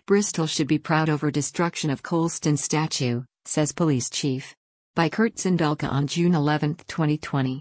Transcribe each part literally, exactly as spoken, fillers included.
Bristol should be proud over destruction of Colston statue, says police chief. By Kurt Zindulka on June eleventh, twenty twenty.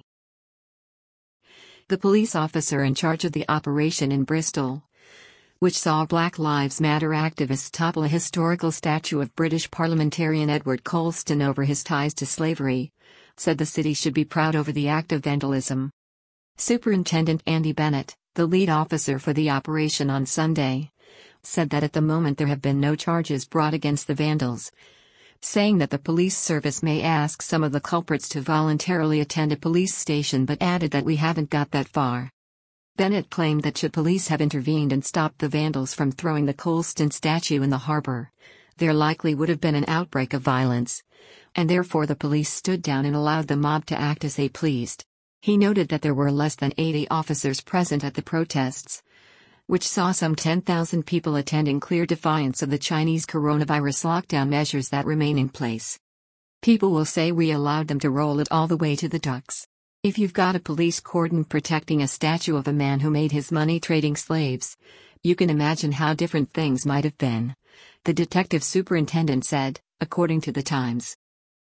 The police officer in charge of the operation in Bristol, which saw Black Lives Matter activists topple a historical statue of British parliamentarian Edward Colston over his ties to slavery, said the city should be proud over the act of vandalism. Superintendent Andy Bennett, the lead officer for the operation on Sunday, said that at the moment there have been no charges brought against the vandals, saying that the police service may ask some of the culprits to voluntarily attend a police station, but added that we haven't got that far. Bennett claimed that should police have intervened and stopped the vandals from throwing the Colston statue in the harbor, there likely would have been an outbreak of violence, and therefore the police stood down and allowed the mob to act as they pleased. He noted that there were less than eighty officers present at the protests, which saw some ten thousand people attend in clear defiance of the Chinese coronavirus lockdown measures that remain in place. People will say we allowed them to roll it all the way to the docks. If you've got a police cordon protecting a statue of a man who made his money trading slaves, you can imagine how different things might have been, the detective superintendent said, according to the Times.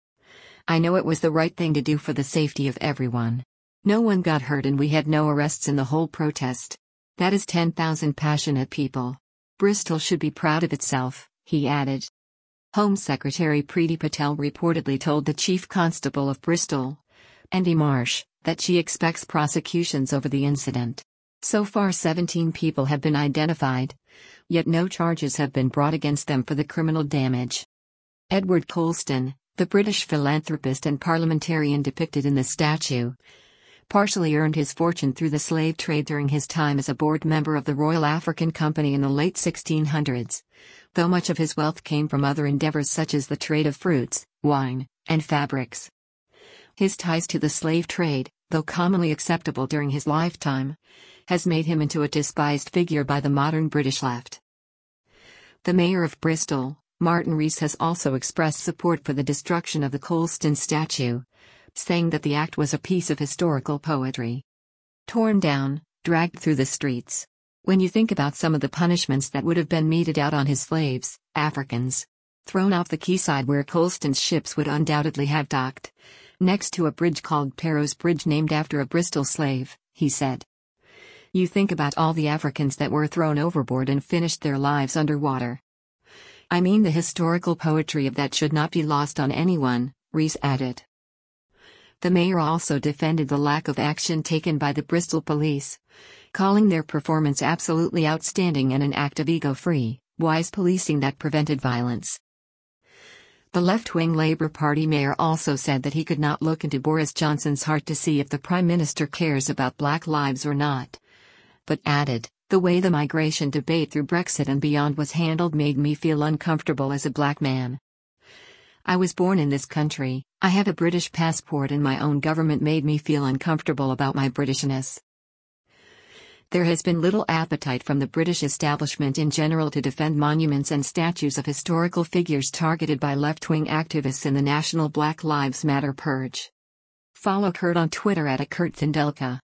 I know it was the right thing to do for the safety of everyone. No one got hurt and we had no arrests in the whole protest. That is ten thousand passionate people. Bristol should be proud of itself, he added. Home Secretary Preeti Patel reportedly told the Chief Constable of Bristol, Andy Marsh, that she expects prosecutions over the incident. So far seventeen people have been identified, yet no charges have been brought against them for the criminal damage. Edward Colston, the British philanthropist and parliamentarian depicted in the statue, partially earned his fortune through the slave trade during his time as a board member of the Royal African Company in the late sixteen hundreds, though much of his wealth came from other endeavors such as the trade of fruits, wine, and fabrics. His ties to the slave trade, though commonly acceptable during his lifetime, has made him into a despised figure by the modern British left. The mayor of Bristol, Martin Rees, has also expressed support for the destruction of the Colston statue, saying that the act was a piece of historical poetry. Torn down, dragged through the streets. When you think about some of the punishments that would have been meted out on his slaves, Africans, thrown off the quayside where Colston's ships would undoubtedly have docked, next to a bridge called Perros Bridge named after a Bristol slave, he said. You think about all the Africans that were thrown overboard and finished their lives underwater. I mean, the historical poetry of that should not be lost on anyone, Rees added. The mayor also defended the lack of action taken by the Bristol police, calling their performance absolutely outstanding and an act of ego-free, wise policing that prevented violence. The left-wing Labour Party mayor also said that he could not look into Boris Johnson's heart to see if the Prime Minister cares about black lives or not, but added, the way the migration debate through Brexit and beyond was handled made me feel uncomfortable as a black man. I was born in this country, I have a British passport, and my own government made me feel uncomfortable about my Britishness. There has been little appetite from the British establishment in general to defend monuments and statues of historical figures targeted by left-wing activists in the national Black Lives Matter purge. Follow Kurt on Twitter at a Kurt Zindulka.